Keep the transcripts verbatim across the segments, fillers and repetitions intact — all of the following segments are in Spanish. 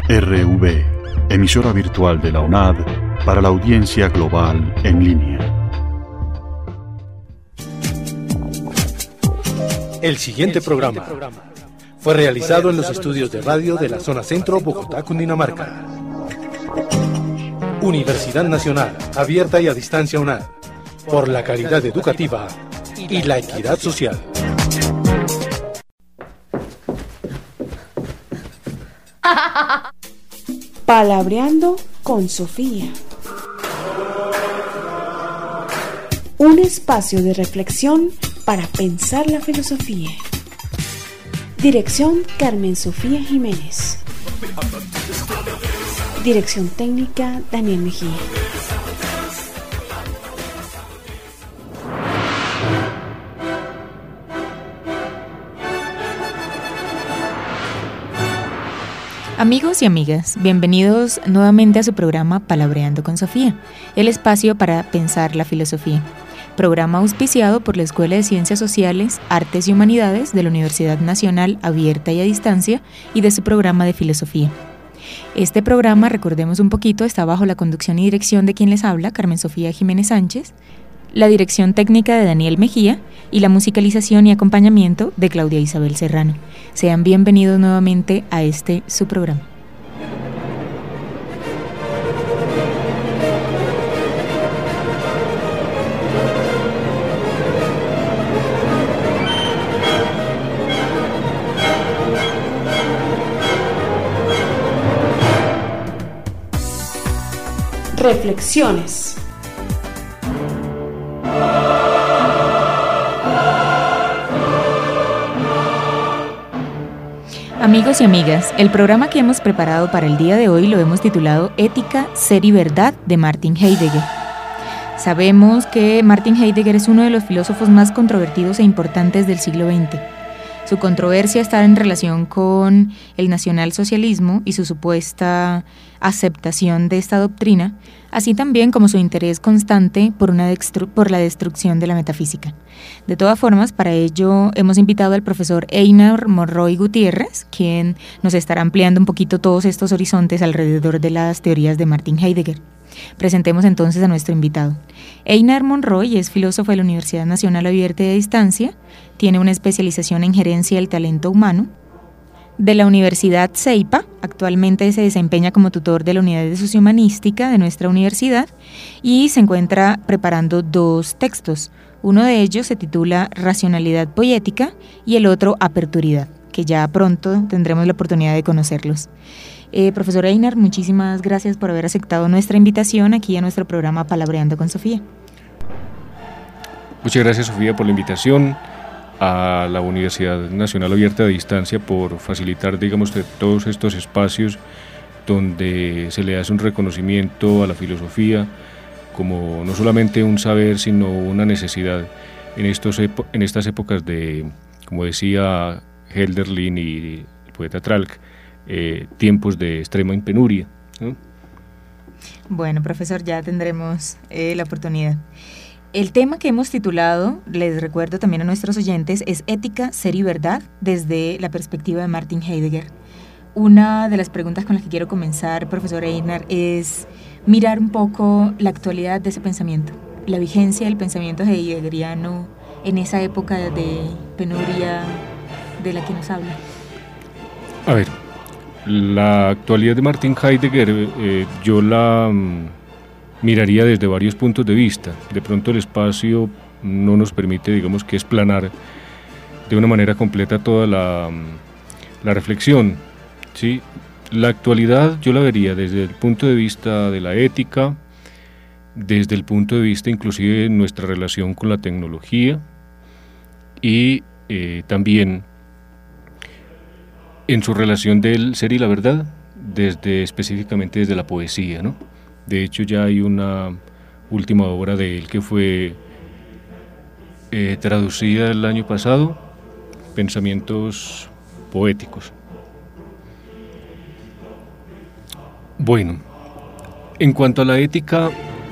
R V, emisora virtual de la UNAD para la audiencia global en línea. El siguiente programa fue realizado en los estudios de radio de la zona centro, Bogotá, Cundinamarca. Universidad Nacional, abierta y a distancia UNAD, por la calidad educativa y la equidad social. Palabreando con Sofía. Un espacio de reflexión para pensar la filosofía. Dirección Carmen Sofía Jiménez. Dirección técnica Daniel Mejía. Amigos y amigas, bienvenidos nuevamente a su programa Palabreando con Sofía, el espacio para pensar la filosofía. Programa auspiciado por la Escuela de Ciencias Sociales, Artes y Humanidades de la Universidad Nacional Abierta y a Distancia y de su programa de filosofía. Este programa, recordemos un poquito, está bajo la conducción y dirección de quien les habla, Carmen Sofía Jiménez Sánchez, la dirección técnica de Daniel Mejía y la musicalización y acompañamiento de Claudia Isabel Serrano. Sean bienvenidos nuevamente a este su programa. Reflexiones. Amigos y amigas, el programa que hemos preparado para el día de hoy lo hemos titulado Ética, Ser y Verdad de Martin Heidegger. Sabemos que Martin Heidegger es uno de los filósofos más controvertidos e importantes del siglo veinte. Su controversia está en relación con el nacionalsocialismo y su supuesta aceptación de esta doctrina, así también como su interés constante por, una destru- por la destrucción de la metafísica. De todas formas, para ello hemos invitado al profesor Einar Monroy Gutiérrez, quien nos estará ampliando un poquito todos estos horizontes alrededor de las teorías de Martin Heidegger. Presentemos entonces a nuestro invitado. Einar Monroy es filósofo de la Universidad Nacional Abierta y a Distancia, tiene una especialización en gerencia del talento humano. De la Universidad CEIPA, actualmente se desempeña como tutor de la Unidad de Sociohumanística de nuestra universidad y se encuentra preparando dos textos. Uno de ellos se titula Racionalidad Poética y el otro Aperturidad, que ya pronto tendremos la oportunidad de conocerlos. Eh, profesor Einar, muchísimas gracias por haber aceptado nuestra invitación aquí a nuestro programa Palabreando con Sofía. Muchas gracias, Sofía, por la invitación, a la Universidad Nacional Abierta a Distancia por facilitar, digamos, todos estos espacios donde se le hace un reconocimiento a la filosofía como no solamente un saber, sino una necesidad en, estos epo- en estas épocas de, como decía Hölderlin y el poeta Tralk, eh, tiempos de extrema impenuria, ¿no? Bueno, profesor, ya tendremos eh, la oportunidad. El tema que hemos titulado, les recuerdo también a nuestros oyentes, es Ética, Ser y Verdad desde la perspectiva de Martin Heidegger. Una de las preguntas con las que quiero comenzar, profesor Einar, es mirar un poco la actualidad de ese pensamiento, la vigencia del pensamiento heideggeriano en esa época de penuria de la que nos habla. A ver, la actualidad de Martin Heidegger eh, yo la mm, miraría desde varios puntos de vista. De pronto el espacio no nos permite, digamos, que explanar de una manera completa toda la, la reflexión, ¿sí? La actualidad yo la vería desde el punto de vista de la ética, desde el punto de vista inclusive de nuestra relación con la tecnología y eh, también en su relación del ser y la verdad, desde específicamente desde la poesía, ¿no? De hecho, ya hay una última obra de él que fue eh, traducida el año pasado, Pensamientos Poéticos. Bueno, en cuanto a la ética,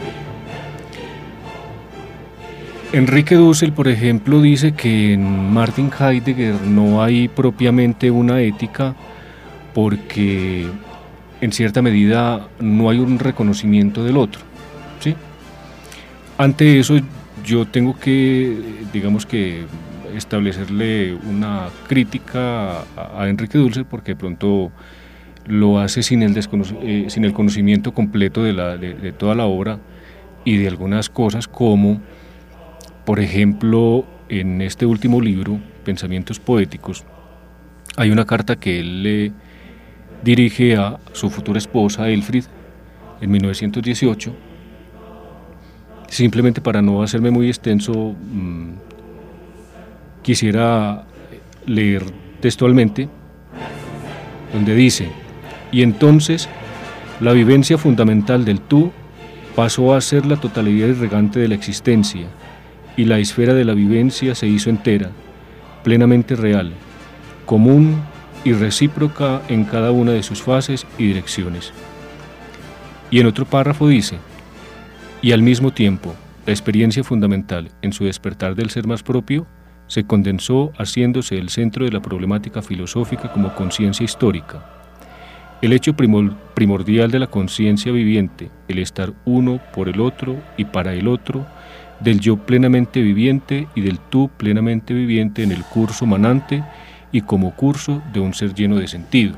Enrique Dussel, por ejemplo, dice que en Martin Heidegger no hay propiamente una ética porque en cierta medida no hay un reconocimiento del otro, ¿sí? Ante eso yo tengo que, digamos que, establecerle una crítica a, a Enrique Dussel, porque de pronto lo hace sin el, eh, sin el conocimiento completo de, la, de, de toda la obra y de algunas cosas, como por ejemplo en este último libro, Pensamientos Poéticos, hay una carta que él le dirige a su futura esposa Elfriede en mil novecientos dieciocho. Simplemente para no hacerme muy extenso, mmm, quisiera leer textualmente, donde dice: y entonces la vivencia fundamental del tú pasó a ser la totalidad irregante de la existencia, y la esfera de la vivencia se hizo entera, plenamente real, común y recíproca en cada una de sus fases y direcciones. Y en otro párrafo dice: y al mismo tiempo, la experiencia fundamental en su despertar del ser más propio se condensó haciéndose el centro de la problemática filosófica como conciencia histórica. El hecho primordial de la conciencia viviente, el estar uno por el otro y para el otro, del yo plenamente viviente y del tú plenamente viviente en el curso manante y como curso de un ser lleno de sentido.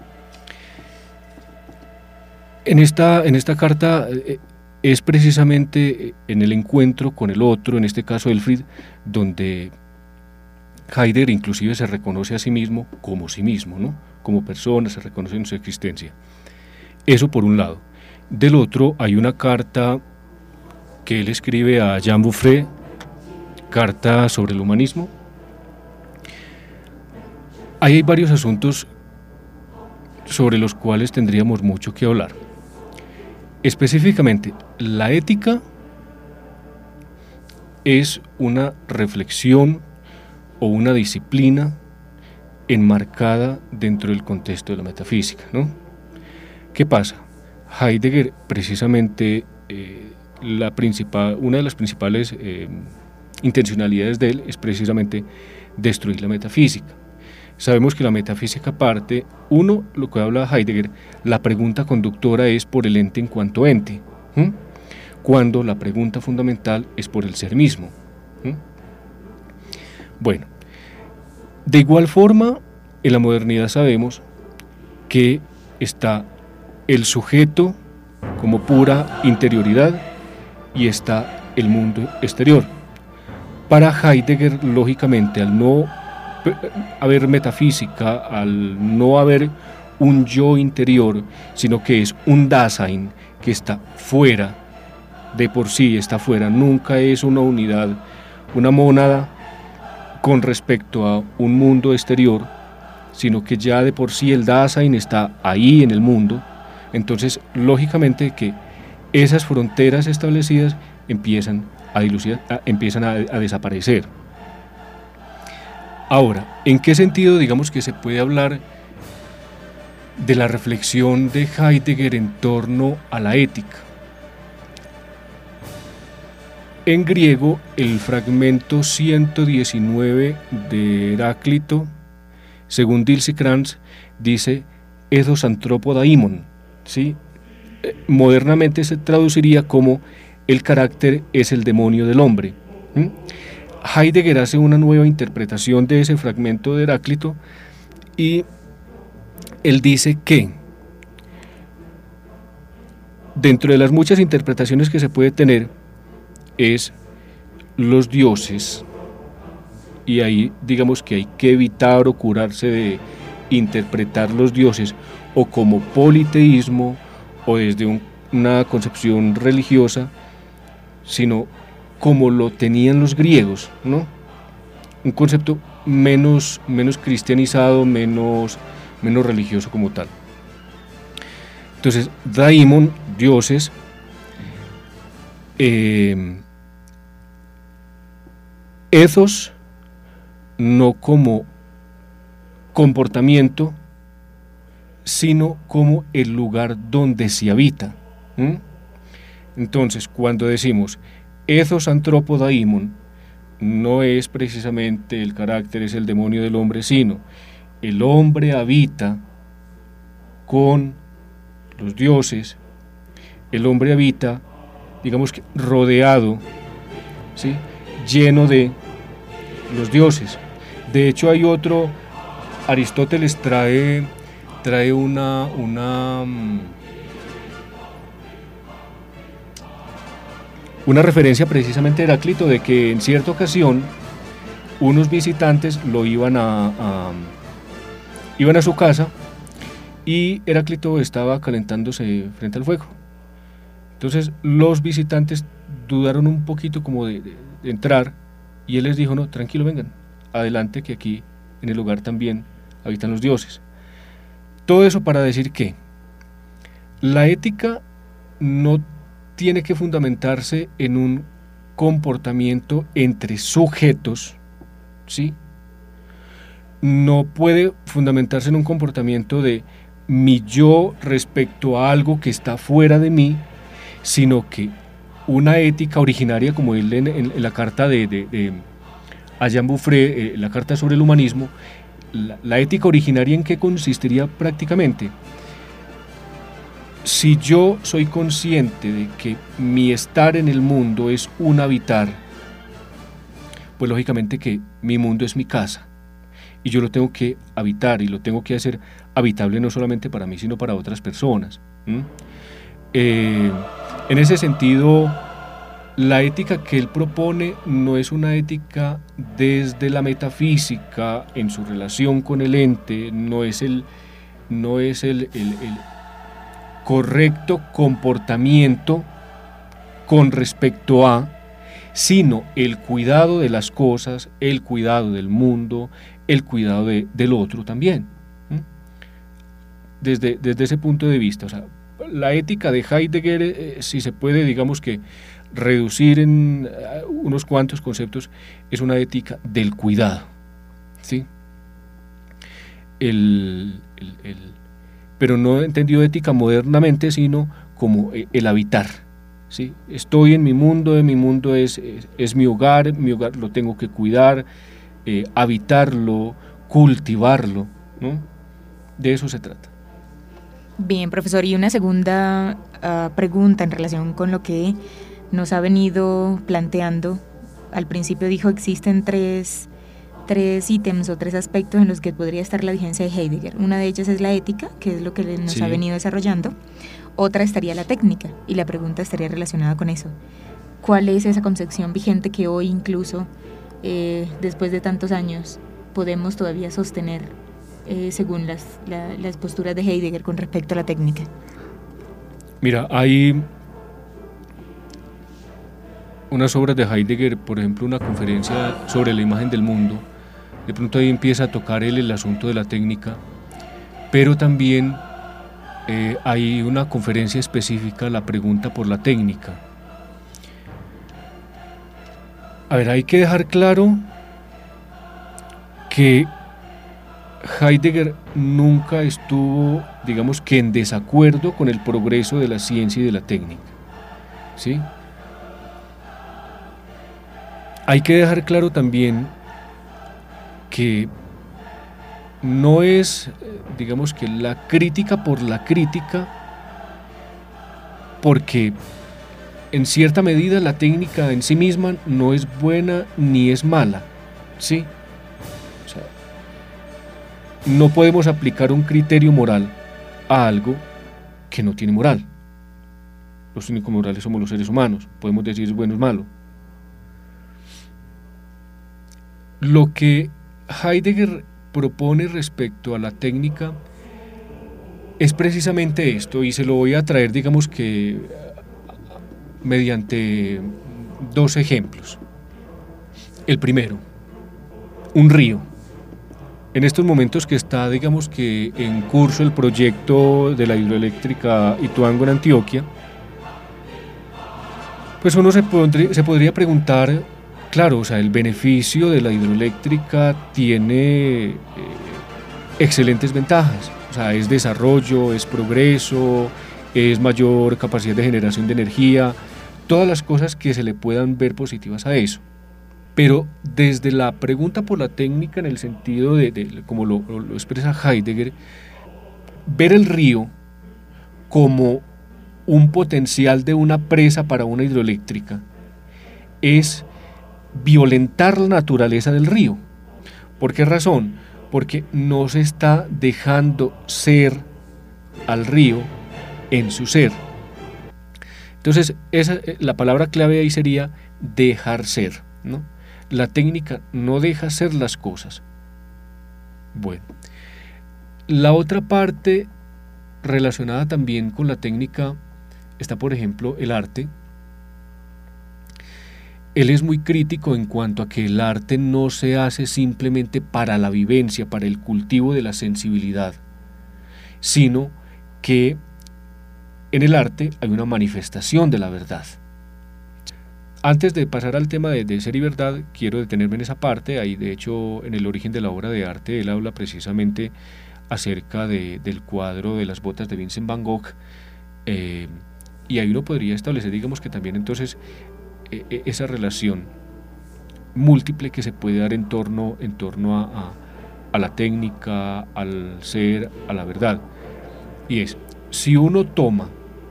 En esta, en esta carta eh, es precisamente en el encuentro con el otro, en este caso Elfriede, donde Heidegger inclusive se reconoce a sí mismo como sí mismo, ¿no? Como persona, se reconoce en su existencia. Eso por un lado. Del otro hay una carta que él escribe a Jean Bouffré, carta sobre el humanismo. Ahí hay varios asuntos sobre los cuales tendríamos mucho que hablar. Específicamente, la ética es una reflexión o una disciplina enmarcada dentro del contexto de la metafísica, ¿no? ¿Qué pasa? Heidegger, precisamente, eh, la principal, una de las principales eh, intencionalidades de él es precisamente destruir la metafísica. Sabemos que la metafísica parte, uno, lo que habla Heidegger, la pregunta conductora es por el ente en cuanto ente, ¿sí? Cuando la pregunta fundamental es por el ser mismo, ¿sí? Bueno, de igual forma, en la modernidad sabemos que está el sujeto como pura interioridad y está el mundo exterior. Para Heidegger, lógicamente, al no haber metafísica, al no haber un yo interior, sino que es un Dasein que está fuera, de por sí está fuera, nunca es una unidad, una mónada con respecto a un mundo exterior, sino que ya de por sí el Dasein está ahí en el mundo. Entonces, lógicamente que esas fronteras establecidas empiezan a dilucidar, a, empiezan a, a desaparecer. Ahora, ¿en qué sentido digamos que se puede hablar de la reflexión de Heidegger en torno a la ética? En griego, el fragmento ciento diecinueve de Heráclito, según Dilthey Krantz, dice «Ethos anthropodaimon», ¿sí? Modernamente se traduciría como «el carácter es el demonio del hombre». ¿Mm? Heidegger hace una nueva interpretación de ese fragmento de Heráclito y él dice que dentro de las muchas interpretaciones que se puede tener es los dioses, y ahí digamos que hay que evitar o curarse de interpretar los dioses o como politeísmo o desde un, una concepción religiosa, sino como lo tenían los griegos, ¿no? Un concepto menos, menos cristianizado, menos, menos religioso como tal. Entonces, daimon, dioses, eh, ethos, no como comportamiento, sino como el lugar donde se habita. ¿Mm? Entonces, cuando decimos ethos anthropodaimon, no es precisamente el carácter, es el demonio del hombre, sino el hombre habita con los dioses, el hombre habita, digamos que rodeado, ¿sí?, lleno de los dioses. De hecho hay otro, Aristóteles trae, trae una, una, una referencia precisamente de Heráclito, de que en cierta ocasión unos visitantes lo iban a, a, iban a su casa y Heráclito estaba calentándose frente al fuego. Entonces los visitantes dudaron un poquito como de, de, de entrar, y él les dijo: no, tranquilo, vengan, adelante, que aquí en el hogar también habitan los dioses. Todo eso para decir que la ética no tiene que fundamentarse en un comportamiento entre sujetos, ¿sí? No puede fundamentarse en un comportamiento de mi yo respecto a algo que está fuera de mí, sino que una ética originaria, como él en, en, en la carta de, de, de Jean Beaufret, eh, la carta sobre el humanismo, la, la ética originaria, ¿en qué consistiría prácticamente? Si yo soy consciente de que mi estar en el mundo es un habitar, pues lógicamente que mi mundo es mi casa, y yo lo tengo que habitar, y lo tengo que hacer habitable no solamente para mí, sino para otras personas. ¿Mm? Eh, en ese sentido, la ética que él propone no es una ética desde la metafísica en su relación con el ente, no es el, no es el, el, el correcto comportamiento con respecto a, sino el cuidado de las cosas, el cuidado del mundo, el cuidado de, del otro también. ¿Mm? Desde, desde ese punto de vista, o sea, la ética de Heidegger, eh, si se puede, digamos que reducir en uh, unos cuantos conceptos, es una ética del cuidado, ¿sí? El, el, el, pero no he entendido ética modernamente, sino como el habitar, ¿sí? Estoy en mi mundo, en mi mundo es, es, es mi hogar, mi hogar lo tengo que cuidar, eh, habitarlo, cultivarlo, ¿no? De eso se trata. Bien, profesor, y una segunda uh, pregunta en relación con lo que nos ha venido planteando. Al principio dijo existen tres, tres ítems o tres aspectos en los que podría estar la vigencia de Heidegger. Una de ellas es la ética, que es lo que nos sí. ha venido desarrollando. Otra estaría la técnica, y la pregunta estaría relacionada con eso. ¿Cuál es esa concepción vigente que hoy incluso, eh, después de tantos años, podemos todavía sostener Eh, según las, la, las posturas de Heidegger con respecto a la técnica? Mira, hay unas obras de Heidegger, por ejemplo, una conferencia sobre la imagen del mundo. De pronto ahí empieza a tocar él el asunto de la técnica, pero también eh, hay una conferencia específica, la pregunta por la técnica. A ver, hay que dejar claro que Heidegger nunca estuvo, digamos que en desacuerdo con el progreso de la ciencia y de la técnica, ¿sí? Hay que dejar claro también que no es, digamos que la crítica por la crítica, porque en cierta medida la técnica en sí misma no es buena ni es mala, ¿sí? No podemos aplicar un criterio moral a algo que no tiene moral. Los únicos morales somos los seres humanos, podemos decir es bueno o es malo. Lo que Heidegger propone respecto a la técnica es precisamente esto, y se lo voy a traer, digamos que mediante dos ejemplos. El primero, un río. En estos momentos que está, digamos que en curso el proyecto de la hidroeléctrica Ituango en Antioquia, pues uno se, podría, se podría preguntar, claro, o sea, el beneficio de la hidroeléctrica tiene eh, excelentes ventajas, o sea, es desarrollo, es progreso, es mayor capacidad de generación de energía, todas las cosas que se le puedan ver positivas a eso. Pero desde la pregunta por la técnica, en el sentido de, de como lo, lo expresa Heidegger, ver el río como un potencial de una presa para una hidroeléctrica es violentar la naturaleza del río. ¿Por qué razón? Porque no se está dejando ser al río en su ser. Entonces, esa, la palabra clave ahí sería dejar ser, ¿no? La técnica no deja ser las cosas. Bueno, la otra parte relacionada también con la técnica está, por ejemplo, el arte. Él es muy crítico en cuanto a que el arte no se hace simplemente para la vivencia, para el cultivo de la sensibilidad, sino que en el arte hay una manifestación de la verdad. Antes de pasar al tema de, de ser y verdad, quiero detenerme en esa parte. Ahí, de hecho, en el origen de la obra de arte, él habla precisamente acerca de, del cuadro de las botas de Vincent Van Gogh, eh, y ahí uno podría establecer, digamos que también entonces, eh, esa relación múltiple que se puede dar en torno, en torno a, a, a la técnica, al ser, a la verdad. Y es, si uno toma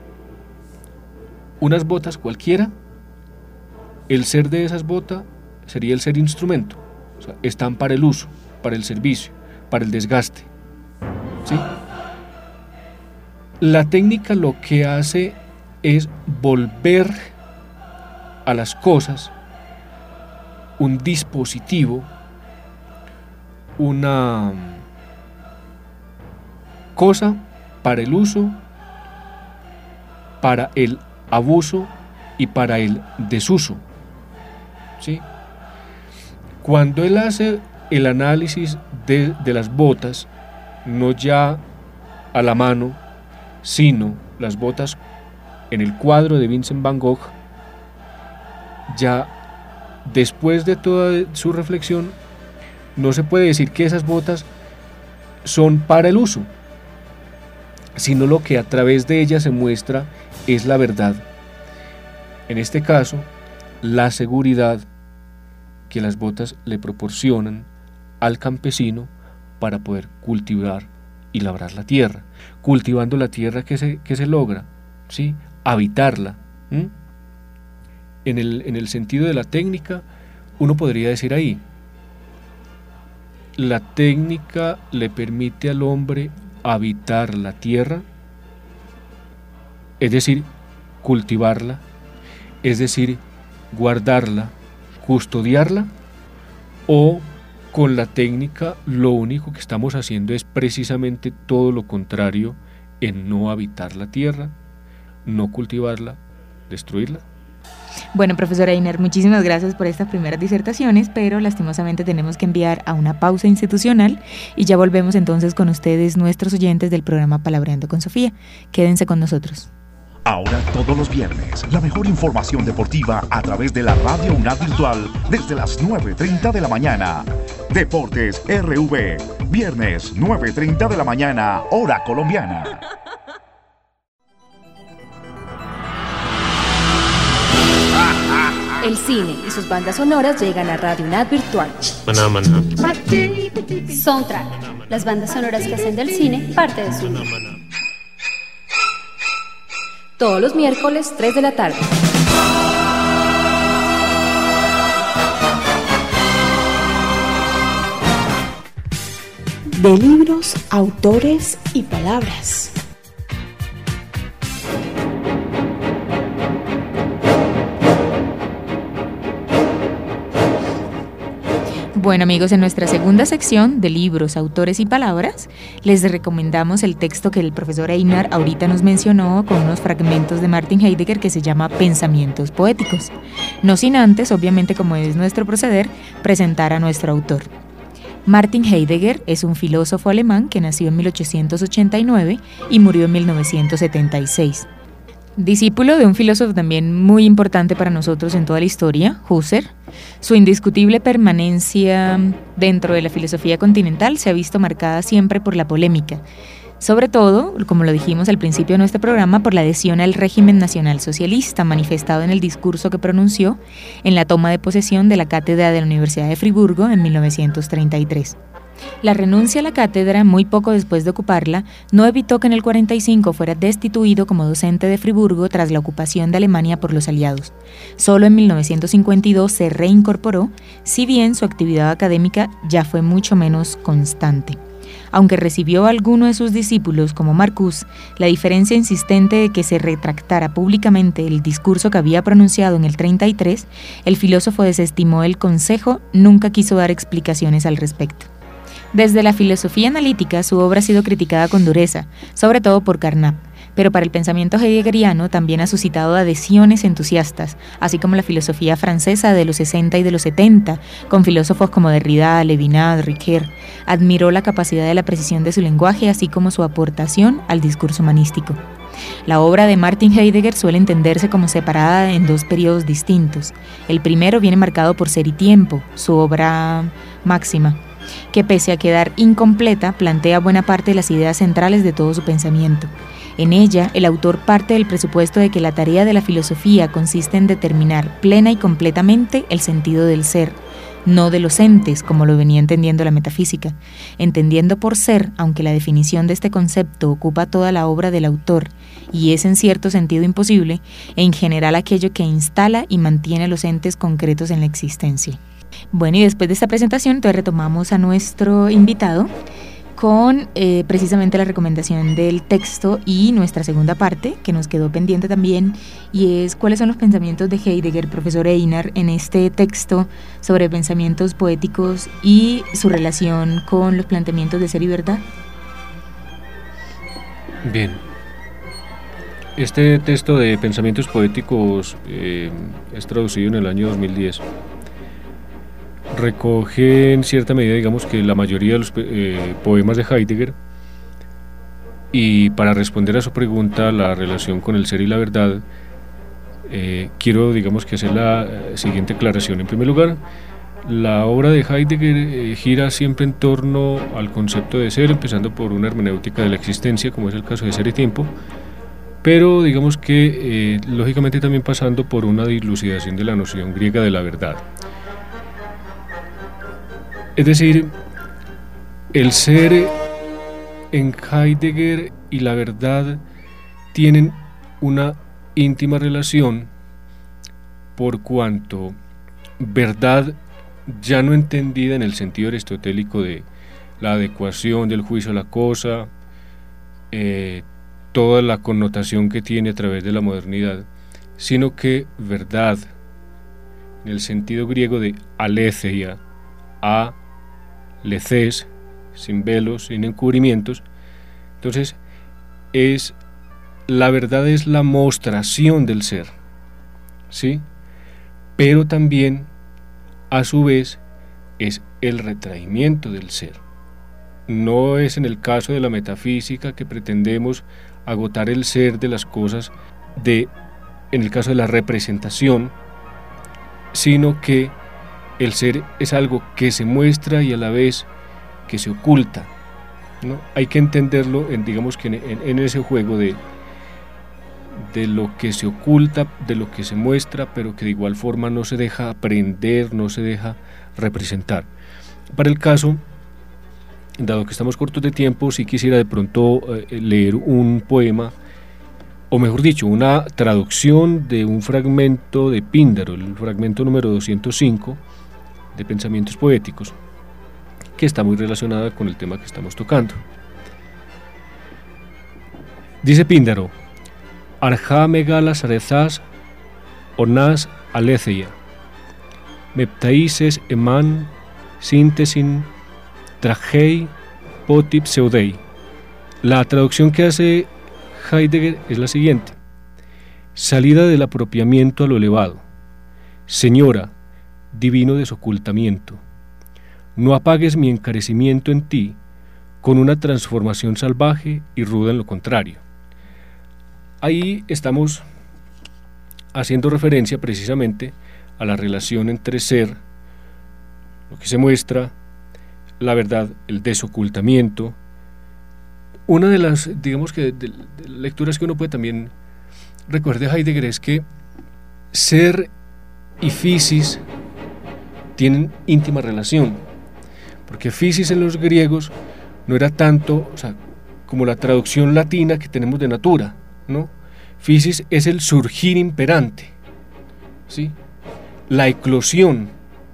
unas botas cualquiera, el ser de esas botas sería el ser instrumento, o sea, están para el uso, para el servicio, para el desgaste, ¿sí? La técnica lo que hace es volver a las cosas un dispositivo, una cosa para el uso, para el abuso y para el desuso, ¿sí? Cuando él hace el análisis de, de las botas, no ya a la mano, sino las botas en el cuadro de Vincent Van Gogh, ya después de toda su reflexión, no se puede decir que esas botas son para el uso, sino lo que a través de ellas se muestra es la verdad. En este caso, la seguridad que las botas le proporcionan al campesino para poder cultivar y labrar la tierra. Cultivando la tierra, que se, que se logra, ¿sí? Habitarla. ¿Mm? En el, en el sentido de la técnica, uno podría decir ahí, la técnica le permite al hombre habitar la tierra, es decir, cultivarla, es decir, guardarla, custodiarla, o con la técnica lo único que estamos haciendo es precisamente todo lo contrario, en no habitar la tierra, no cultivarla, destruirla. Bueno, profesor Einar, muchísimas gracias por estas primeras disertaciones, pero lastimosamente tenemos que enviar a una pausa institucional y ya volvemos entonces con ustedes, nuestros oyentes del programa Palabreando con Sofía. Quédense con nosotros. Ahora todos los viernes, la mejor información deportiva a través de la Radio UNAD Virtual desde las nueve y treinta de la mañana. Deportes R V, viernes nueve y treinta de la mañana, hora colombiana. El cine y sus bandas sonoras llegan a Radio UNAD Virtual. Maná, maná. Soundtrack, las bandas sonoras que hacen del cine parte de su vida. Todos los miércoles, tres de la tarde. De libros, autores y palabras. Bueno, amigos, en nuestra segunda sección de libros, autores y palabras, les recomendamos el texto que el profesor Einar ahorita nos mencionó con unos fragmentos de Martin Heidegger que se llama Pensamientos Poéticos. No sin antes, obviamente como es nuestro proceder, presentar a nuestro autor. Martin Heidegger es un filósofo alemán que nació en mil ochocientos ochenta y nueve y murió en mil novecientos setenta y seis. Discípulo de un filósofo también muy importante para nosotros en toda la historia, Husserl, su indiscutible permanencia dentro de la filosofía continental se ha visto marcada siempre por la polémica, sobre todo, como lo dijimos al principio de nuestro programa, por la adhesión al régimen nacional socialista manifestado en el discurso que pronunció en la toma de posesión de la cátedra de la Universidad de Friburgo en mil novecientos treinta y tres. La renuncia a la cátedra, muy poco después de ocuparla, no evitó que en el cuarenta y cinco fuera destituido como docente de Friburgo tras la ocupación de Alemania por los aliados. Solo en mil novecientos cincuenta y dos se reincorporó, si bien su actividad académica ya fue mucho menos constante. Aunque recibió a alguno de sus discípulos como Marcuse, la diferencia insistente de que se retractara públicamente el discurso que había pronunciado en el treinta y tres, el filósofo desestimó el consejo, nunca quiso dar explicaciones al respecto. Desde la filosofía analítica, su obra ha sido criticada con dureza, sobre todo por Carnap, pero para el pensamiento heideggeriano también ha suscitado adhesiones entusiastas, así como la filosofía francesa de los sesenta y de los setenta, con filósofos como Derrida, Levinas, Ricoeur. Admiró la capacidad de la precisión de su lenguaje, así como su aportación al discurso humanístico. La obra de Martin Heidegger suele entenderse como separada en dos periodos distintos. El primero viene marcado por Ser y Tiempo, su obra máxima, que pese a quedar incompleta, plantea buena parte de las ideas centrales de todo su pensamiento. En ella, el autor parte del presupuesto de que la tarea de la filosofía consiste en determinar plena y completamente el sentido del ser, no de los entes, como lo venía entendiendo la metafísica, entendiendo por ser, aunque la definición de este concepto ocupa toda la obra del autor y es en cierto sentido imposible, en general aquello que instala y mantiene a los entes concretos en la existencia. Bueno, y después de esta presentación, entonces retomamos a nuestro invitado con eh, precisamente la recomendación del texto y nuestra segunda parte, que nos quedó pendiente también, y es cuáles son los pensamientos de Heidegger, profesor Einar, en este texto sobre pensamientos poéticos y su relación con los planteamientos de Ser y Verdad. Bien. Este texto de Pensamientos Poéticos eh, es traducido en el año dos mil diez. Recoge en cierta medida, digamos, que la mayoría de los eh, poemas de Heidegger, y para responder a su pregunta, la relación con el ser y la verdad, eh, quiero, digamos, que hacer la siguiente aclaración. En primer lugar, la obra de Heidegger eh, gira siempre en torno al concepto de ser, empezando por una hermenéutica de la existencia, como es el caso de Ser y Tiempo, pero digamos que, eh, lógicamente, también pasando por una dilucidación de la noción griega de la verdad. Es decir, el ser en Heidegger y la verdad tienen una íntima relación, por cuanto verdad ya no entendida en el sentido aristotélico de la adecuación del juicio a la cosa, eh, toda la connotación que tiene a través de la modernidad, sino que verdad en el sentido griego de aletheia, a leces, sin velos, sin encubrimientos. Entonces, es la verdad es la mostración del ser, ¿sí? Pero también, a su vez, es el retraimiento del ser. No es en el caso de la metafísica que pretendemos agotar el ser de las cosas, de, en el caso de la representación, sino que el ser es algo que se muestra y a la vez que se oculta, ¿no? Hay que entenderlo en, digamos que en, en, en ese juego de, de lo que se oculta, de lo que se muestra, pero que de igual forma no se deja aprender, no se deja representar. Para el caso, dado que estamos cortos de tiempo, sí quisiera de pronto eh, leer un poema, o mejor dicho, una traducción de un fragmento de Píndaro, el fragmento número doscientos cinco, de Pensamientos Poéticos, que está muy relacionada con el tema que estamos tocando. Dice Píndaro: Arja megalas arezas onas aletheia, meptaises eman síntesin tragei poti pseudei. La traducción que hace Heidegger es la siguiente: salida del apropiamiento a lo elevado, señora, divino desocultamiento, no apagues mi encarecimiento en ti con una transformación salvaje y ruda en lo contrario. Ahí estamos haciendo referencia precisamente a la relación entre ser, lo que se muestra, la verdad, el desocultamiento. Una de las, digamos que, de, de lecturas que uno puede también recoger de Heidegger es que ser y physis tienen íntima relación, porque physis en los griegos no era tanto, o sea, como la traducción latina que tenemos de natura, ¿no? Physis es el surgir imperante, ¿sí? La eclosión,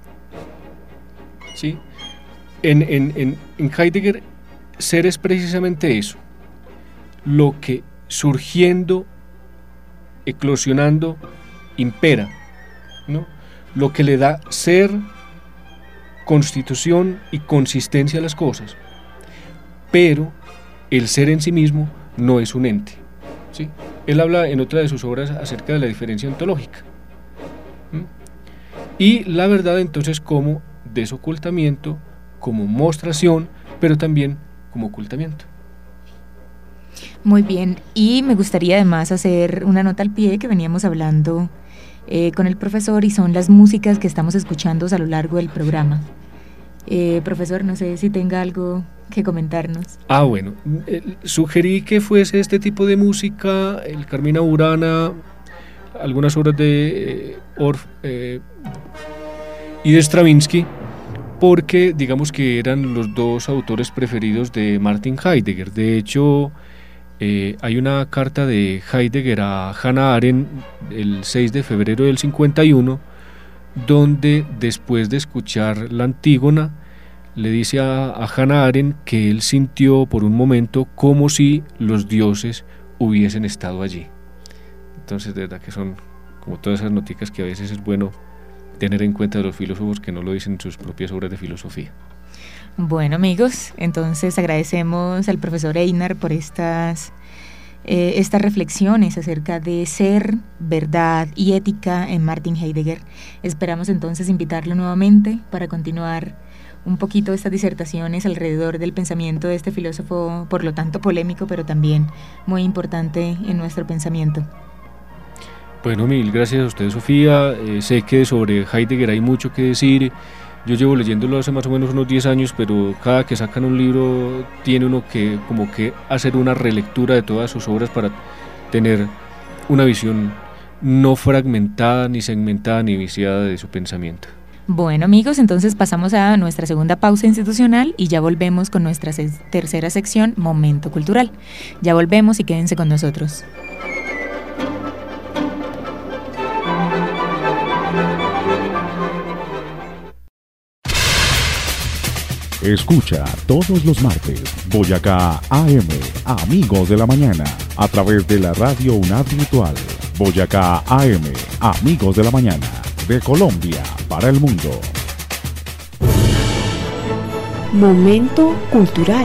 ¿sí? En, en, en, en Heidegger, ser es precisamente eso, lo que surgiendo, eclosionando, impera, ¿no? Lo que le da ser, constitución y consistencia a las cosas. Pero el ser en sí mismo no es un ente, ¿sí? Él habla en otra de sus obras acerca de la diferencia ontológica. ¿Mm? Y la verdad entonces como desocultamiento, como mostración, pero también como ocultamiento. Muy bien, y me gustaría además hacer una nota al pie que veníamos hablando eh, con el profesor, y son las músicas que estamos escuchando a lo largo del programa. Eh, profesor, no sé si tenga algo que comentarnos. Ah, bueno, eh, sugerí que fuese este tipo de música, el Carmina Burana, algunas obras de eh, Orff eh, y de Stravinsky, porque digamos que eran los dos autores preferidos de Martin Heidegger. De hecho, eh, hay una carta de Heidegger a Hannah Arendt el seis de febrero del cincuenta y uno, donde después de escuchar la Antígona le dice a, a Hannah Arendt que él sintió por un momento como si los dioses hubiesen estado allí. Entonces, de verdad que son como todas esas noticas que a veces es bueno tener en cuenta de los filósofos que no lo dicen en sus propias obras de filosofía. Bueno, amigos, entonces agradecemos al profesor Einar por estas, eh, estas reflexiones acerca de ser, verdad y ética en Martin Heidegger. Esperamos entonces invitarlo nuevamente para continuar un poquito estas disertaciones alrededor del pensamiento de este filósofo, por lo tanto polémico, pero también muy importante en nuestro pensamiento. Bueno, mil gracias a usted, Sofía. Eh, sé que sobre Heidegger hay mucho que decir. Yo llevo leyéndolo hace más o menos unos diez años, pero cada que sacan un libro tiene uno que como que hacer una relectura de todas sus obras para tener una visión no fragmentada, ni segmentada, ni viciada de su pensamiento. Bueno, amigos, entonces pasamos a nuestra segunda pausa institucional y ya volvemos con nuestra se- tercera sección, Momento Cultural. Ya volvemos y quédense con nosotros. Escucha todos los martes Boyacá A M, Amigos de la Mañana, a través de la Radio UNAD Virtual. Boyacá A M, Amigos de la Mañana, de Colombia para el mundo. Momento Cultural.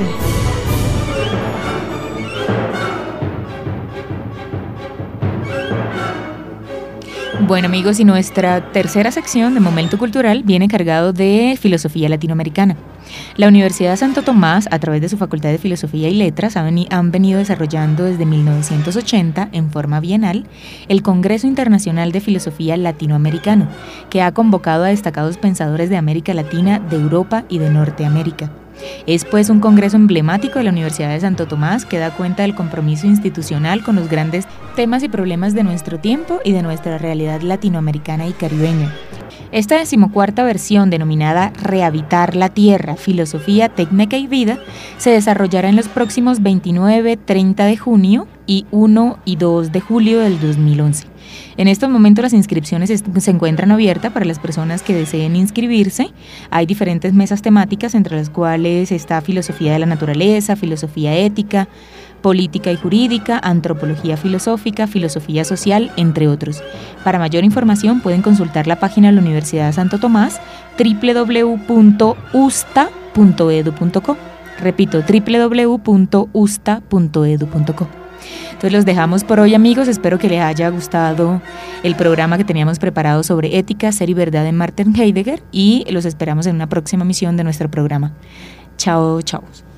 Bueno, amigos, y nuestra tercera sección de Momento Cultural viene cargado de filosofía latinoamericana. La Universidad de Santo Tomás, a través de su Facultad de Filosofía y Letras, han venido desarrollando desde mil novecientos ochenta, en forma bienal, el Congreso Internacional de Filosofía Latinoamericano, que ha convocado a destacados pensadores de América Latina, de Europa y de Norteamérica. Es pues un congreso emblemático de la Universidad de Santo Tomás que da cuenta del compromiso institucional con los grandes temas y problemas de nuestro tiempo y de nuestra realidad latinoamericana y caribeña. Esta decimocuarta versión, denominada Rehabitar la Tierra, Filosofía, Técnica y Vida, se desarrollará en los próximos veintinueve, treinta de junio y uno y dos de julio del dos mil once. En estos momentos las inscripciones se encuentran abiertas para las personas que deseen inscribirse. Hay diferentes mesas temáticas, entre las cuales está filosofía de la naturaleza, filosofía ética, política y jurídica, antropología filosófica, filosofía social, entre otros. Para mayor información pueden consultar la página de la Universidad de Santo Tomás, doble u doble u doble u punto u s t a punto e d u punto co. Repito, doble u doble u doble u punto u s t a punto e d u punto co. Entonces los dejamos por hoy, amigos. Espero que les haya gustado el programa que teníamos preparado sobre ética, ser y verdad en Martin Heidegger, y los esperamos en una próxima emisión de nuestro programa. Chao, chao.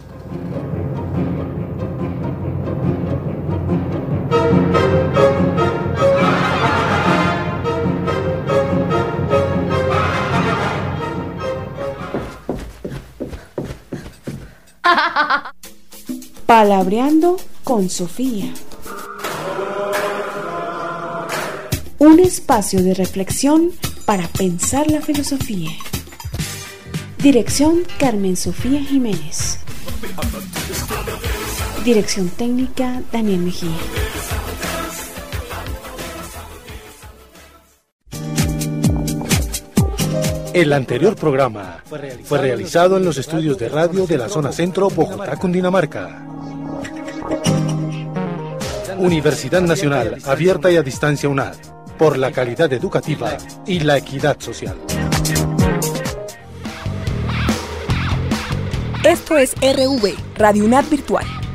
Palabreando con Sofía. Un espacio de reflexión para pensar la filosofía. Dirección Carmen Sofía Jiménez. Dirección técnica Daniel Mejía. El anterior programa fue realizado en los estudios de radio de la zona centro, Bogotá, Cundinamarca. Universidad Nacional, abierta y a distancia UNAD, por la calidad educativa y la equidad social. Esto es R V, Radio UNAD Virtual.